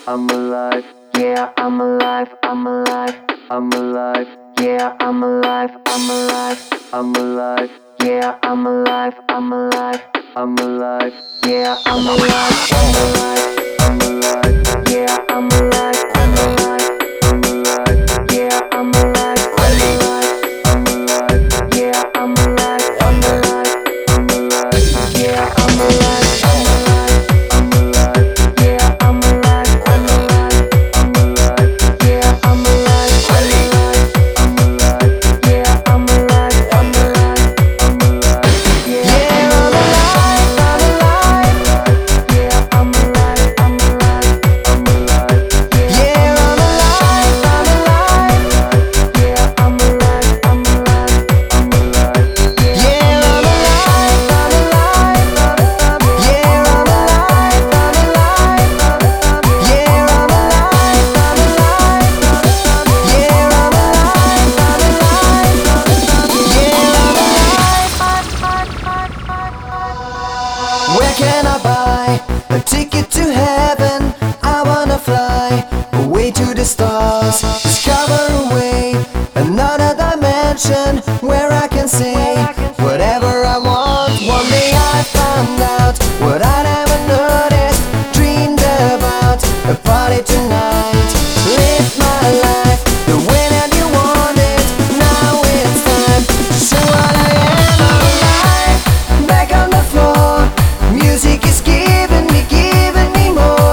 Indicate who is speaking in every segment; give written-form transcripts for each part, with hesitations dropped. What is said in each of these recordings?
Speaker 1: I'm alive, yeah, I'm alive, I'm alive, I'm alive, yeah, I'm alive, I'm alive, I'm alive, yeah, I'm alive, I'm alive, I'm alive, yeah, I'm alive, I'm alive, I'm alive, yeah, I'm alive, I'm alive, I'm alive, yeah, I'm alive, I'm alive, I'm alive, yeah, I'm alive, I'm alive, I'm alive, yeah, I'm alive, I'm alive, I'm alive, yeah, I'm alive, I'm alive, I'm alive, yeah, I'm alive, I'm alive, I'm alive, yeah, I'm alive, I'm alive, I'm alive, yeah, I'm alive, I'm alive, yeah, I'm alive, I'm alive, I'm alive, yeah, I'm alive, I'm alive, yeah, I'm alive, I'm alive, I'm alive, yeah, I'm alive, I'm alive, yeah, I'm alive, I'm alive, yeah, I'm alive, I'm alive, yeah, I'm alive, I'm alive, yeah, I'm alive. Where can I buy a ticket to heaven? I wanna fly away to the stars, discover a way, another dimension where I can say whatever I want. One day I found out what I never noticed, dreamed about a party tonight. Live my life the way that you want it. Now it's time to show what I am. I'm alive, back on the floor. Music is giving me more.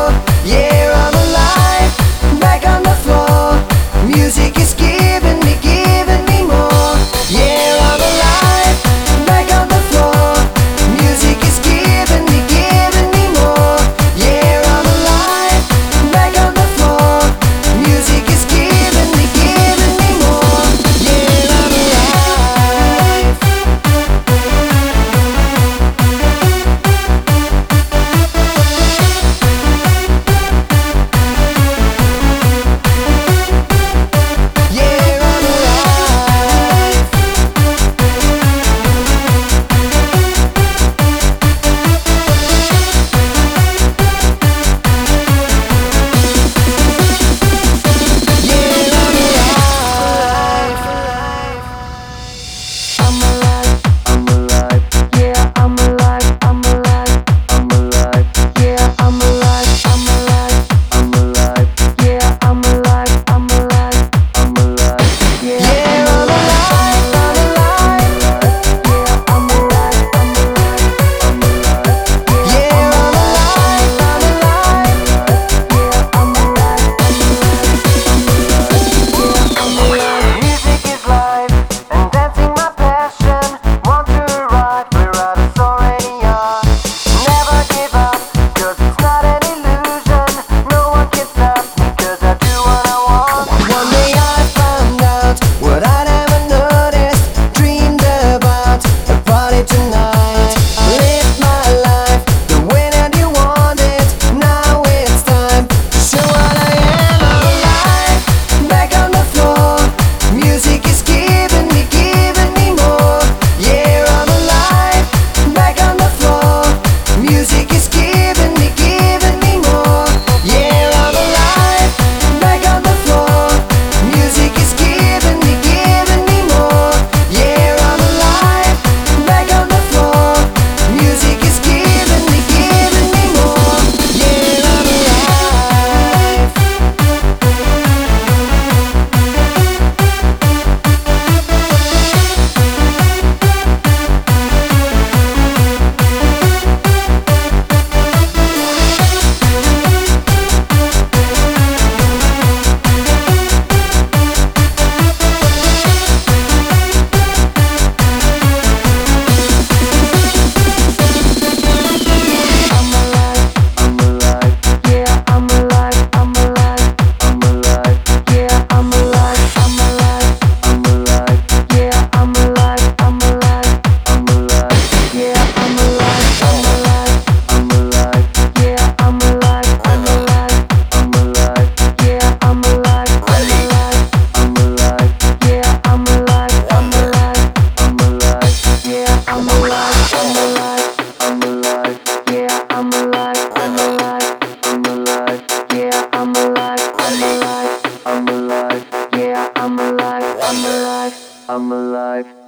Speaker 1: I'm alive, I'm alive, yeah, I'm alive, I'm alive, I'm alive.